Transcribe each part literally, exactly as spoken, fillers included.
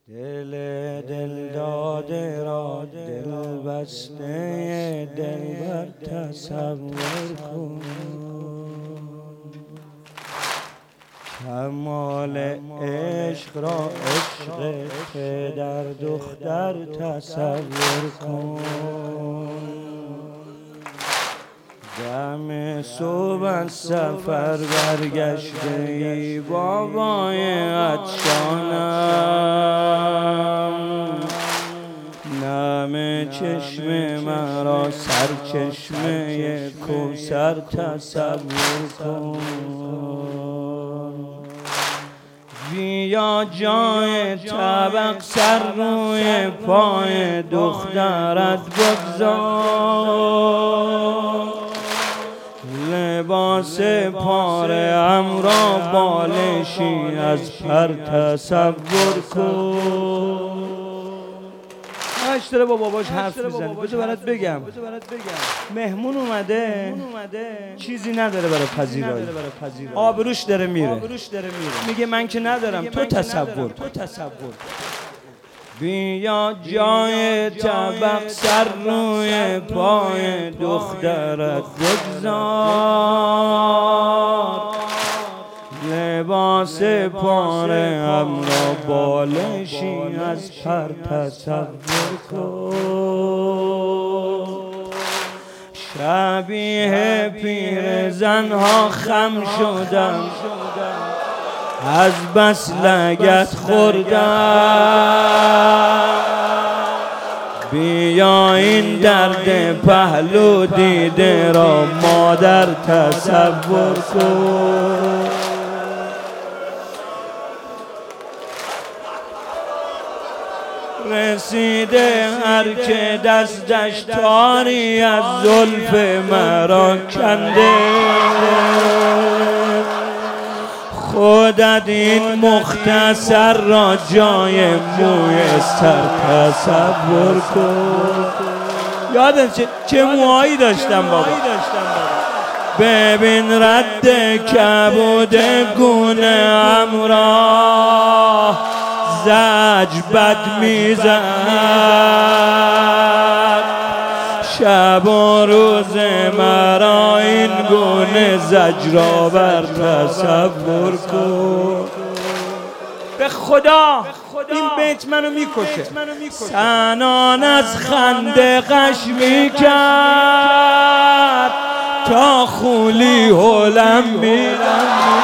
دل دل داده را دل بسته دل بر تصور کن، کمال عشق را عشق پدر دختر تصور کن. دم صبح از سفر برگشته ای بابای عطشانم، نم چشم مرا سرچشمه کوثر تصور کن. بیا جای طبق سر روی پای دخترت بگذار، لباس پاره‌ام را بالشی از پر تصور کن. همش داره با باباش حرف میزنه. بذار برات بگم مهمون اومده چیزی نداره برای پذیرایی، آبروش داره میره، میگه من که ندارم، تو تصور بیا جای طبق سر روی پای دخترت بگذار، لباس پاره‌ام را بالشی از پر تصور کن. شبیه پیر زنها خم شدم، از بس لگد خوردم. بیا این درد پهلو دیده را مادر تصور کن. رسیده هر که دستش تاری از زلف مرا کنده، خودت این مختصر را جای موی سر تصور کن. یادم چه, چه موهایی داشتم بابا. ببین رد کبود گونه ام را زج بد میزد، شب و روز مرا این گونه زجرآور تصور کن. به خدا این بیت منو میکشه. سنان از خنده غش میکرد تا خولی هلم میرم،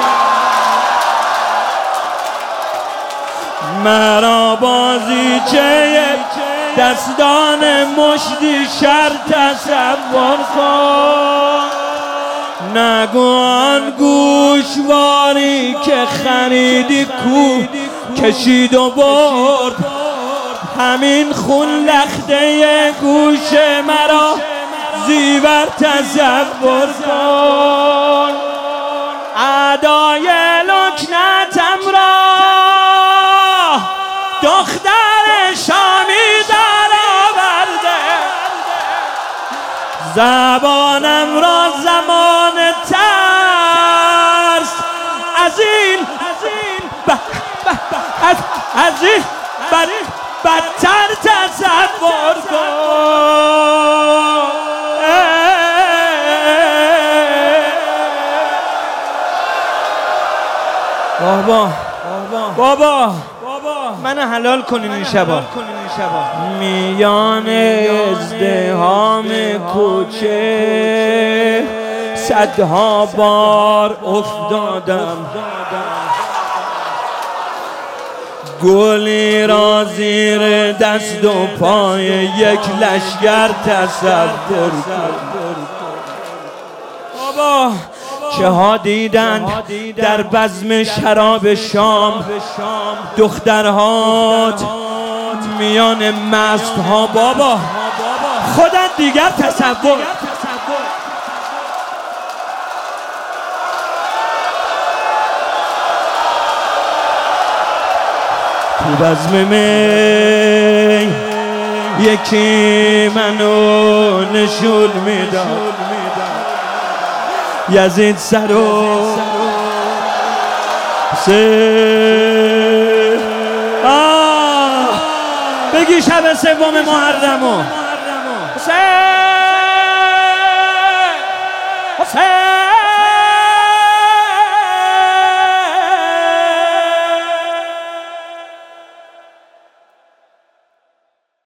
مرا بازیچه دستان مشتی شر تصور کن. نگو آن گوشواری که خریدی کوه کشید و برد، همین خون لخته گوش مرا زیور تصور کن. ادای لکنتم را دختر شامی در آورده، زبانم را زمان ترس از این از این بدتر تصور کن. بابا بابا منو حلال کنین این شبا. میان ازدحام کوچه صدها بار افتادم، گلی را زیر دست و پای یک لشگر تصور کن. بابا چه ها دیدند در بزم شراب شام، دخترهات میان مست ها. بابا خودت دیگر تصور. تو بزم می یکی منو نشون میداد، یزید سر و سه آه بگی شب سوم محرمو حسین حسین